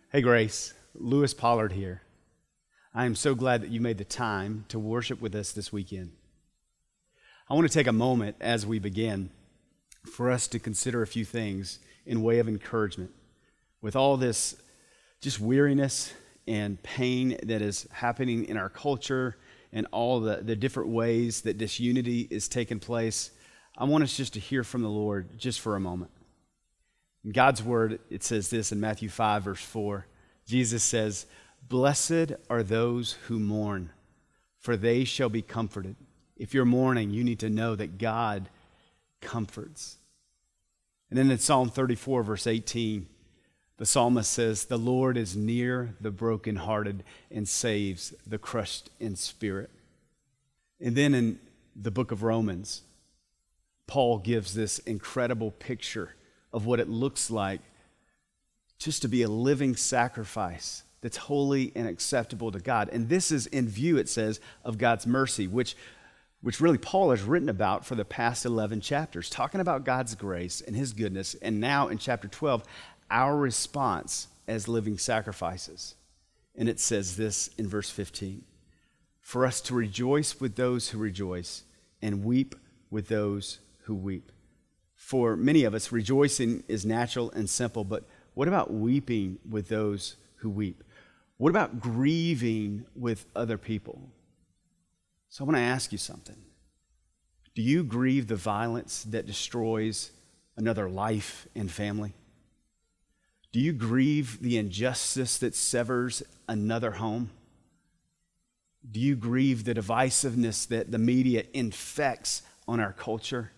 Hey Grace, Lewis Pollard here. I am so glad that you made the time to worship with us this weekend. I want to take a moment as we begin for us to consider a few things in way of encouragement. With all this just weariness and pain that is happening in our culture and all the different ways that disunity is taking place, I want us just to hear from the Lord just for a moment. In God's word, it says this in Matthew 5, verse 4. Jesus says, "Blessed are those who mourn, for they shall be comforted." If you're mourning, you need to know that God comforts. And then in Psalm 34, verse 18, the psalmist says, "The Lord is near the brokenhearted and saves the crushed in spirit." And then in the book of Romans, Paul gives this incredible picture of what it looks like just to be a living sacrifice that's holy and acceptable to God. And this is in view, it says, of God's mercy, which really Paul has written about for the past 11 chapters, talking about God's grace and his goodness. And now in chapter 12, our response as living sacrifices. And it says this in verse 15, "For us to rejoice with those who rejoice and weep with those who weep." For many of us, rejoicing is natural and simple, but what about weeping with those who weep? What about grieving with other people? So I want to ask you something. Do you grieve the violence that destroys another life and family? Do you grieve the injustice that severs another home? Do you grieve the divisiveness that the media infects on our culture?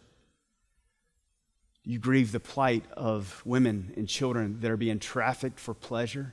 Do you grieve the plight of women and children that are being trafficked for pleasure?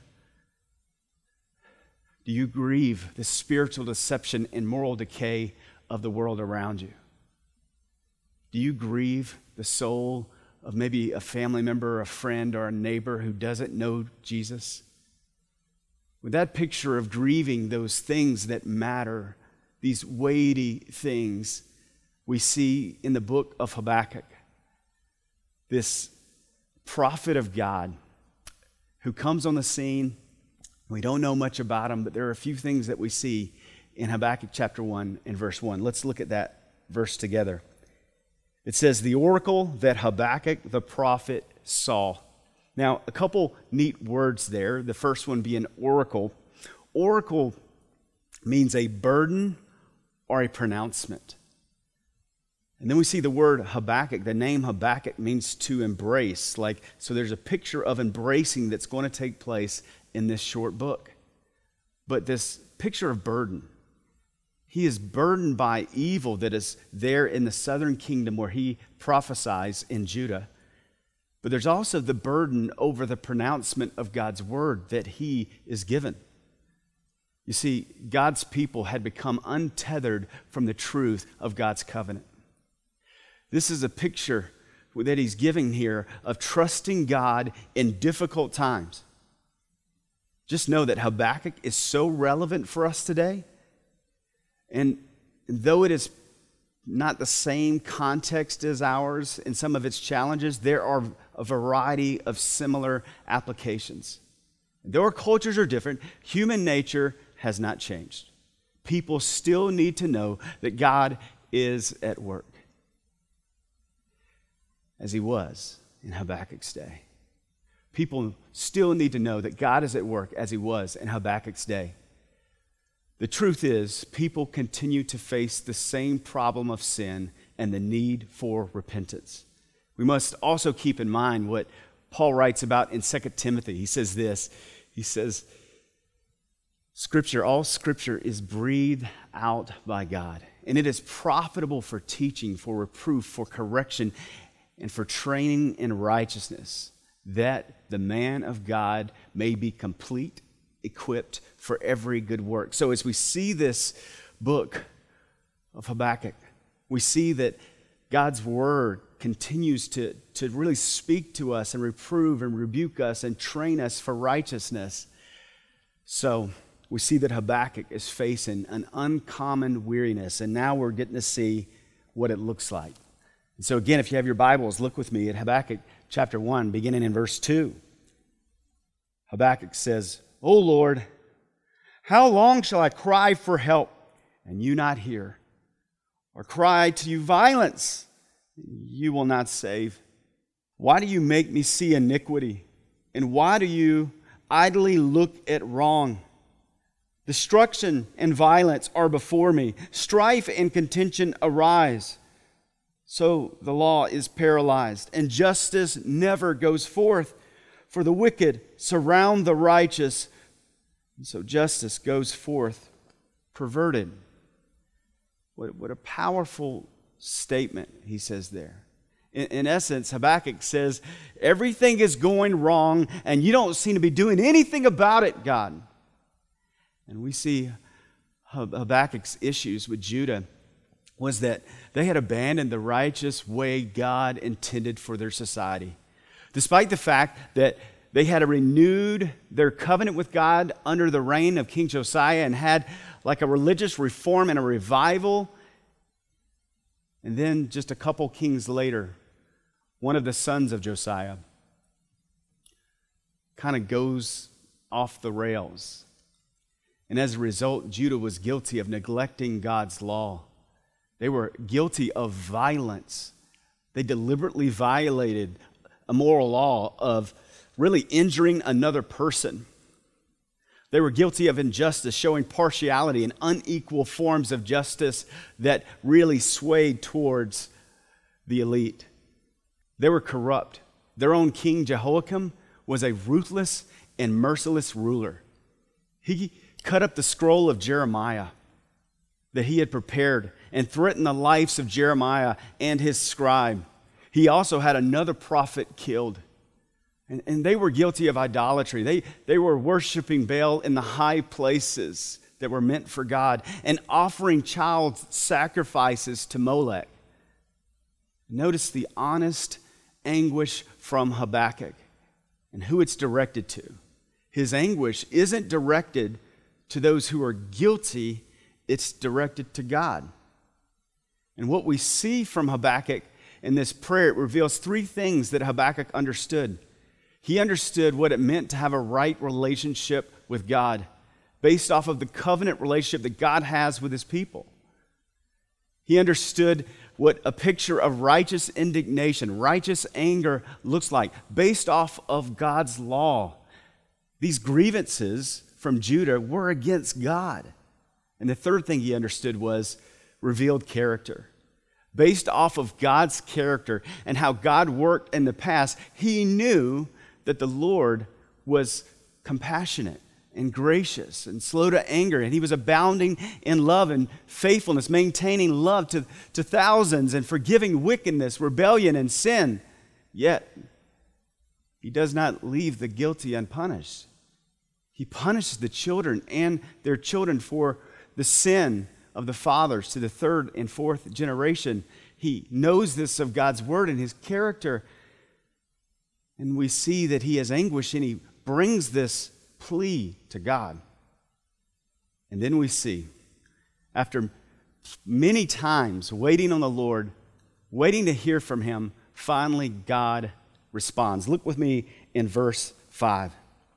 Do you grieve the spiritual deception and moral decay of the world around you? Do you grieve the soul of maybe a family member, a friend, or a neighbor who doesn't know Jesus? With that picture of grieving those things that matter, these weighty things, we see in the book of Habakkuk, this prophet of God who comes on the scene. We don't know much about him, but there are a few things that we see in Habakkuk chapter 1 and verse 1. Let's look at that verse together. It says, "The oracle that Habakkuk the prophet saw." Now, a couple neat words there. The first one being oracle. Oracle means a burden or a pronouncement. And then we see the word Habakkuk. The name Habakkuk means to embrace. So there's a picture of embracing that's going to take place in this short book. But this picture of burden, he is burdened by evil that is there in the southern kingdom where he prophesies in Judah. But there's also the burden over the pronouncement of God's word that he is given. You see, God's people had become untethered from the truth of God's covenant. This is a picture that he's giving here of trusting God in difficult times. Just know that Habakkuk is so relevant for us today. And though it is not the same context as ours in some of its challenges, there are a variety of similar applications. Though our cultures are different, human nature has not changed. People still need to know that God is at work, as he was in Habakkuk's day. People still need to know that God is at work as he was in Habakkuk's day. The truth is, people continue to face the same problem of sin and the need for repentance. We must also keep in mind what Paul writes about in 2 Timothy. He says this, he says, all Scripture is breathed out by God, and it is profitable for teaching, for reproof, for correction, and for training in righteousness, that the man of God may be complete, equipped for every good work. So as we see this book of Habakkuk, we see that God's word continues to really speak to us and reprove and rebuke us and train us for righteousness. So we see that Habakkuk is facing an uncommon weariness, and now we're getting to see what it looks like. And so again, if you have your Bibles, look with me at Habakkuk chapter 1, beginning in verse 2. Habakkuk says, "O Lord, how long shall I cry for help and you not hear? Or cry to you violence, and you will not save? Why do you make me see iniquity? And why do you idly look at wrong? Destruction and violence are before me. Strife and contention arise. So the law is paralyzed, and justice never goes forth. For the wicked surround the righteous, and so justice goes forth perverted." What a powerful statement he says there. In essence, Habakkuk says, everything is going wrong, and you don't seem to be doing anything about it, God. And we see Habakkuk's issues with Judah was that they had abandoned the righteous way God intended for their society. Despite the fact that they had renewed their covenant with God under the reign of King Josiah and had like a religious reform and a revival. And then just a couple kings later, one of the sons of Josiah kind of goes off the rails. And as a result, Judah was guilty of neglecting God's law. They were guilty of violence. They deliberately violated a moral law of really injuring another person. They were guilty of injustice, showing partiality and unequal forms of justice that really swayed towards the elite. They were corrupt. Their own king, Jehoiakim, was a ruthless and merciless ruler. He cut up the scroll of Jeremiah that he had prepared and threatened the lives of Jeremiah and his scribe. He also had another prophet killed. And they were guilty of idolatry. They were worshiping Baal in the high places that were meant for God and offering child sacrifices to Molech. Notice the honest anguish from Habakkuk and who it's directed to. His anguish isn't directed to those who are guilty, it's directed to God. And what we see from Habakkuk in this prayer, it reveals three things that Habakkuk understood. He understood what it meant to have a right relationship with God based off of the covenant relationship that God has with his people. He understood what a picture of righteous indignation, righteous anger looks like based off of God's law. These grievances from Judah were against God. And the third thing he understood was revealed character. Based off of God's character and how God worked in the past, he knew that the Lord was compassionate and gracious and slow to anger, and he was abounding in love and faithfulness, maintaining love to thousands and forgiving wickedness, rebellion, and sin. Yet, he does not leave the guilty unpunished. He punishes the children and their children for the sin of the fathers to the third and fourth generation. He knows this of God's word and his character. And we see that he has anguish and he brings this plea to God. And then we see, after many times waiting on the Lord, waiting to hear from him, finally God responds. Look with me in verse 5.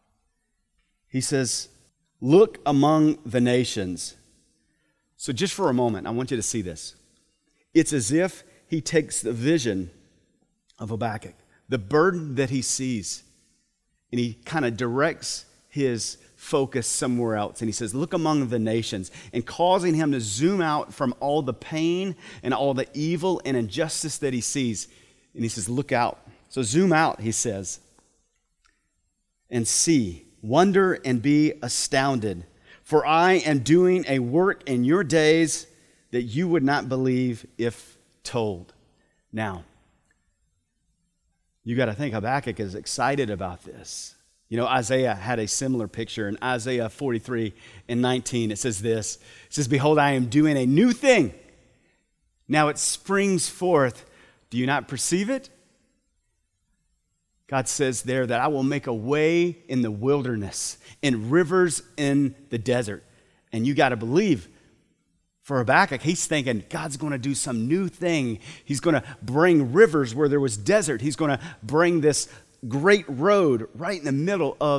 He says, "Look among the nations." So just for a moment, I want you to see this. It's as if he takes the vision of Habakkuk, the burden that he sees, and he kind of directs his focus somewhere else. And he says, look among the nations, and causing him to zoom out from all the pain and all the evil and injustice that he sees. And he says, look out. So zoom out, he says, and see, wonder and be astounded. For I am doing a work in your days that you would not believe if told. Now, you got to think Habakkuk is excited about this. You know, Isaiah had a similar picture. In Isaiah 43 and 19, it says this. It says, "Behold, I am doing a new thing. Now it springs forth. Do you not perceive it?" God says there that I will make a way in the wilderness and rivers in the desert. And you got to believe, for Habakkuk, he's thinking God's going to do some new thing. He's going to bring rivers where there was desert. He's going to bring this great road right in the middle of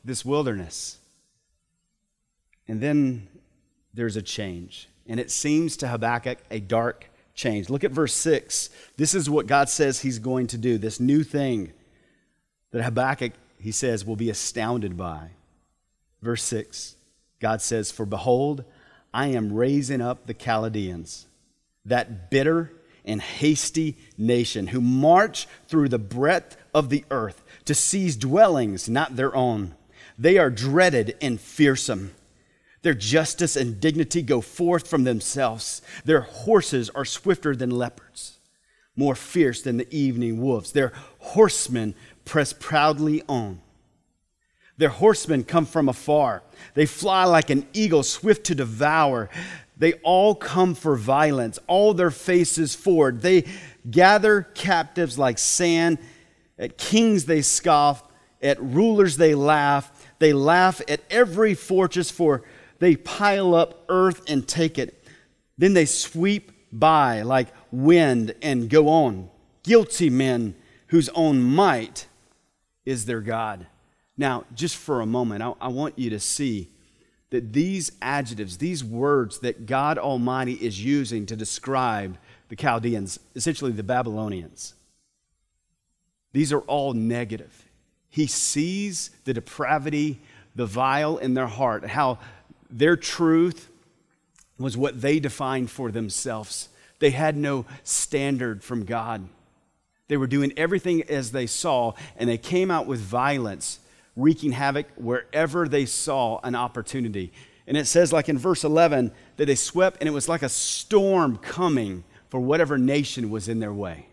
this wilderness. And then there's a change. And it seems to Habakkuk a dark change. Look at verse 6. This is what God says he's going to do, this new thing that Habakkuk, he says, will be astounded by. Verse 6, God says, "For behold, I am raising up the Chaldeans, that bitter and hasty nation, who march through the breadth of the earth to seize dwellings not their own. They are dreaded and fearsome. Their justice and dignity go forth from themselves. Their horses are swifter than leopards, more fierce than the evening wolves. Their horsemen press proudly on. Their horsemen come from afar. They fly like an eagle, swift to devour. They all come for violence, all their faces forward. They gather captives like sand. At kings they scoff, at rulers they laugh. They laugh at every fortress, for they pile up earth and take it. Then they sweep by like wind and go on. Guilty men whose own might is their God." Now, just for a moment, I want you to see that these adjectives, these words that God Almighty is using to describe the Chaldeans, essentially the Babylonians, these are all negative. He sees the depravity, the vile in their heart, how their truth was what they defined for themselves. They had no standard from God. They were doing everything as they saw, and they came out with violence, wreaking havoc wherever they saw an opportunity. And it says, like in verse 11, that they swept, and it was like a storm coming for whatever nation was in their way.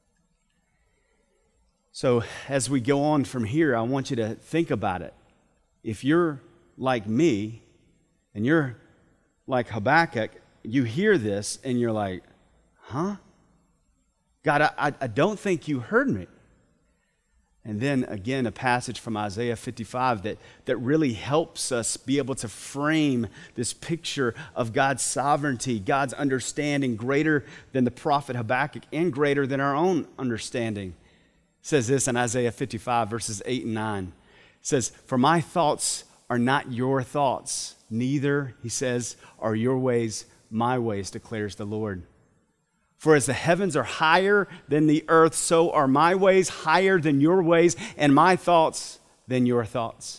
So as we go on from here, I want you to think about it. If you're like me, and you're like Habakkuk, you hear this, and you're like, huh? God, I don't think you heard me. And then again, a passage from Isaiah 55 that really helps us be able to frame this picture of God's sovereignty, God's understanding greater than the prophet Habakkuk and greater than our own understanding. It says this in Isaiah 55, verses 8 and 9. It says, "For my thoughts are not your thoughts, neither," he says, "are your ways my ways, declares the Lord. For as the heavens are higher than the earth, so are my ways higher than your ways, and my thoughts than your thoughts."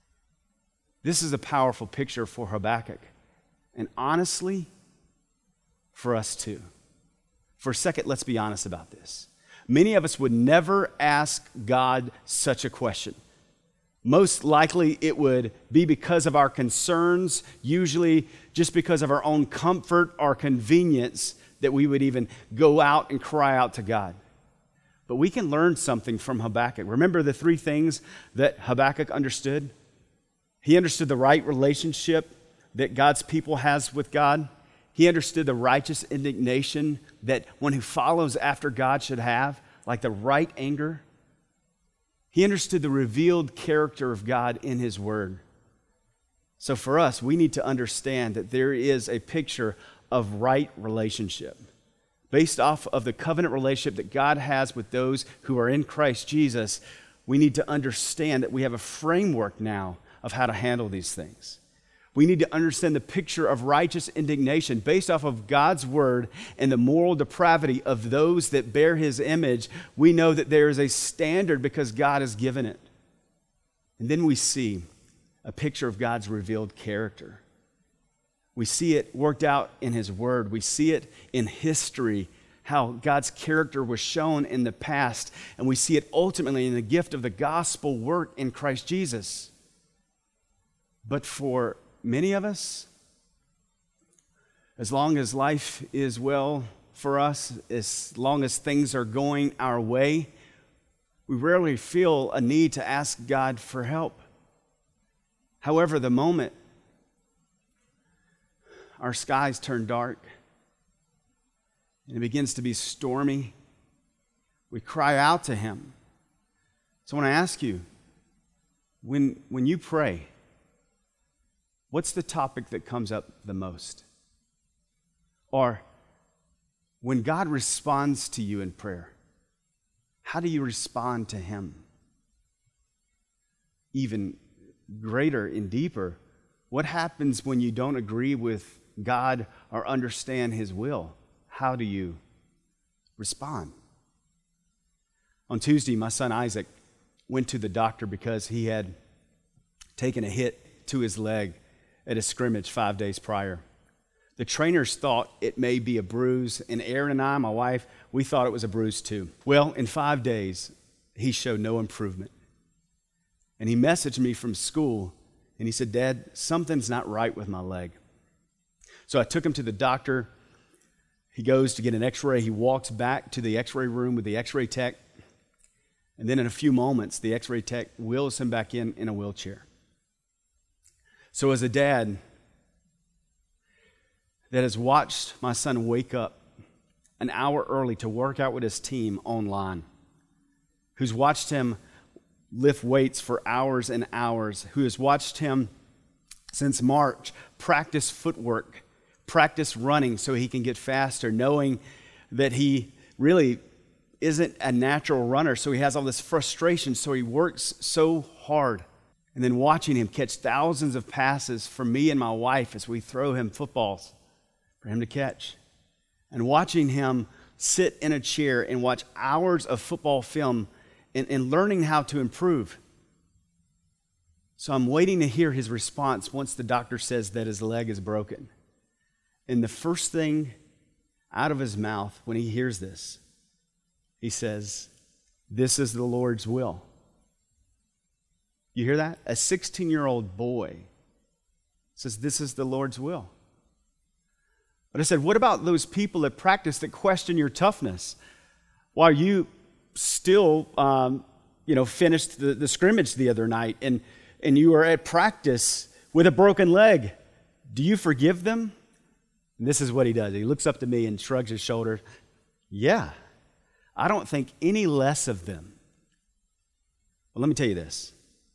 This is a powerful picture for Habakkuk, and honestly, for us too. For a second, let's be honest about this. Many of us would never ask God such a question. Most likely it would be because of our concerns, usually just because of our own comfort or convenience, that we would even go out and cry out to God. But we can learn something from Habakkuk. Remember the three things that Habakkuk understood? He understood the right relationship that God's people has with God. He understood the righteous indignation that one who follows after God should have, like the right anger. He understood the revealed character of God in His Word. So for us, we need to understand that there is a picture of right relationship based off of the covenant relationship that God has with those who are in Christ Jesus. We need to understand that we have a framework now of how to handle these things. We need to understand the picture of righteous indignation based off of God's word and the moral depravity of those that bear His image. We know that there is a standard because God has given it. And then we see a picture of God's revealed character. We see it worked out in His Word. We see it in history, how God's character was shown in the past. And we see it ultimately in the gift of the gospel work in Christ Jesus. But for many of us, as long as life is well for us, as long as things are going our way, we rarely feel a need to ask God for help. However, the moment our skies turn dark and it begins to be stormy, we cry out to Him. So I want to ask you, when you pray, what's the topic that comes up the most? Or when God responds to you in prayer, how do you respond to Him? Even greater and deeper, what happens when you don't agree with God or understand His will? How do you respond? On Tuesday, my son Isaac went to the doctor because he had taken a hit to his leg at a scrimmage 5 days prior. The trainers thought it may be a bruise, and Erin and I, my wife, we thought it was a bruise too. Well, in 5 days, he showed no improvement. And he messaged me from school, and he said, "Dad, something's not right with my leg." So I took him to the doctor. He goes to get an x-ray. He walks back to the x-ray room with the x-ray tech. And then in a few moments, the x-ray tech wheels him back in a wheelchair. So as a dad that has watched my son wake up an hour early to work out with his team online, who's watched him lift weights for hours and hours, who has watched him since March practice footwork, practice running so he can get faster, knowing that he really isn't a natural runner, so he has all this frustration, so he works so hard. And then watching him catch thousands of passes from me and my wife as we throw him footballs for him to catch. And watching him sit in a chair and watch hours of football film and learning how to improve. So I'm waiting to hear his response once the doctor says that his leg is broken. And the first thing out of his mouth when he hears this, he says, "This is the Lord's will." You hear that? A 16-year-old boy says, "This is the Lord's will." But I said, what about those people that practice that question your toughness? While you still, finished the scrimmage the other night and you were at practice with a broken leg, do you forgive them? And this is what he does. He looks up to me and shrugs his shoulder. Yeah, I don't think any less of them. Well, let me tell you this.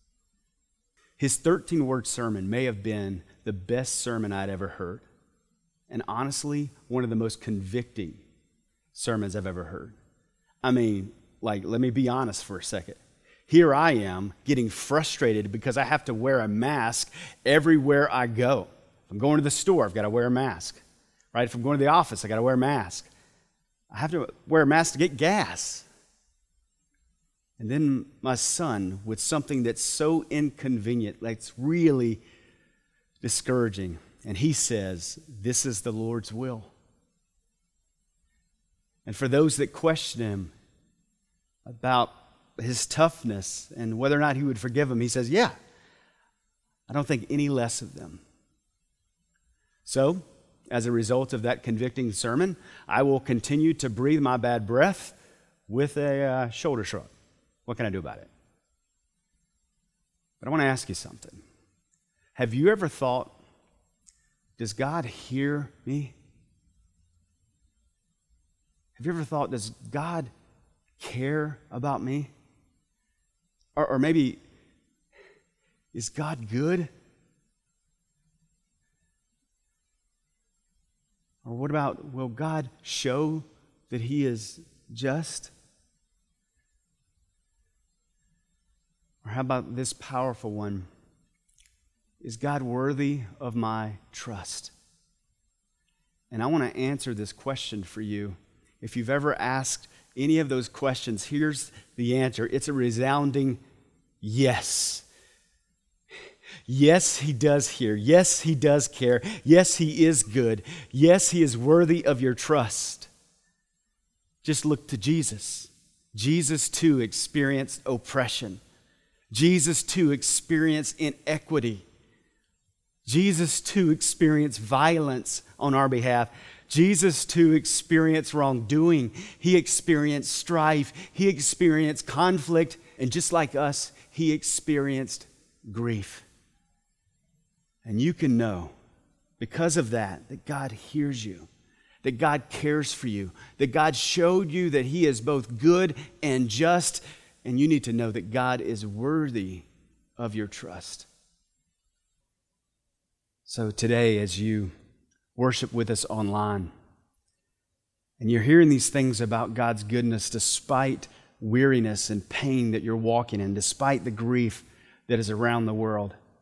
His 13-word sermon may have been the best sermon I'd ever heard. And honestly, one of the most convicting sermons I've ever heard. I mean, let me be honest for a second. Here I am getting frustrated because I have to wear a mask everywhere I go. If I'm going to the store, I've got to wear a mask. Right? If I'm going to the office, I got to wear a mask. I have to wear a mask to get gas. And then my son, with something that's so inconvenient, like it's really discouraging, and he says, "This is the Lord's will." And for those that question him about his toughness and whether or not he would forgive them, he says, "Yeah, I don't think any less of them." So, as a result of that convicting sermon, I will continue to breathe my bad breath with a shoulder shrug. What can I do about it? But I want to ask you something. Have you ever thought, does God hear me? Have you ever thought, does God care about me? Or maybe, is God good? Or what about, will God show that He is just? Or how about this powerful one? Is God worthy of my trust? And I want to answer this question for you. If you've ever asked any of those questions, here's the answer. It's a resounding yes. Yes, He does hear. Yes, He does care. Yes, He is good. Yes, He is worthy of your trust. Just look to Jesus. Jesus, too, experienced oppression. Jesus, too, experienced inequity. Jesus, too, experienced violence on our behalf. Jesus, too, experienced wrongdoing. He experienced strife. He experienced conflict. And just like us, He experienced grief. And you can know, because of that God hears you, that God cares for you, that God showed you that He is both good and just, and you need to know that God is worthy of your trust. So today, as you worship with us online, and you're hearing these things about God's goodness despite weariness and pain that you're walking in, despite the grief that is around the world,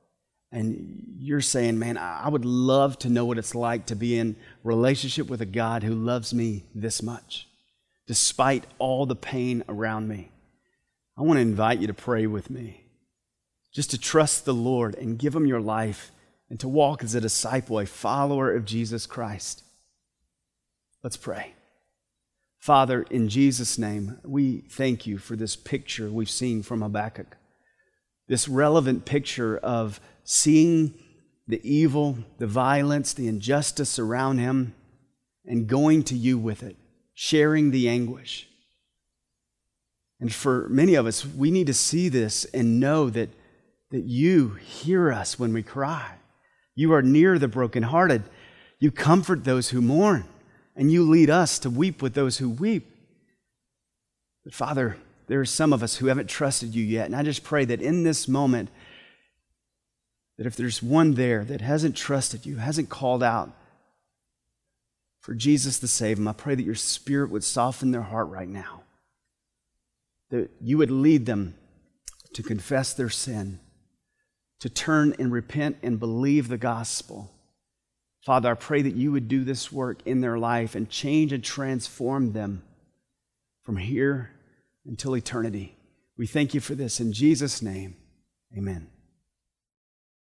And you're saying, man, I would love to know what it's like to be in relationship with a God who loves me this much, despite all the pain around me. I want to invite you to pray with me, just to trust the Lord and give Him your life and to walk as a disciple, a follower of Jesus Christ. Let's pray. Father, in Jesus' name, we thank you for this picture we've seen from Habakkuk, this relevant picture of seeing the evil, the violence, the injustice around him, and going to you with it, sharing the anguish. And for many of us, we need to see this and know that you hear us when we cry. You are near the brokenhearted. You comfort those who mourn, and you lead us to weep with those who weep. But Father, there are some of us who haven't trusted you yet, and I just pray that in this moment, that if there's one there that hasn't trusted you, hasn't called out for Jesus to save them, I pray that your Spirit would soften their heart right now, that you would lead them to confess their sin, to turn and repent and believe the gospel. Father, I pray that you would do this work in their life and change and transform them from here until eternity. We thank you for this in Jesus' name. Amen.